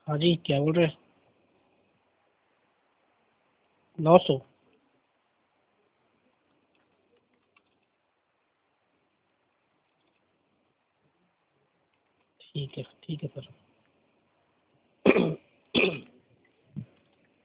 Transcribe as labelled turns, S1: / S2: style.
S1: हाँ जी, क्या बोल रहे हैं? 900? ठीक है, ठीक है सर।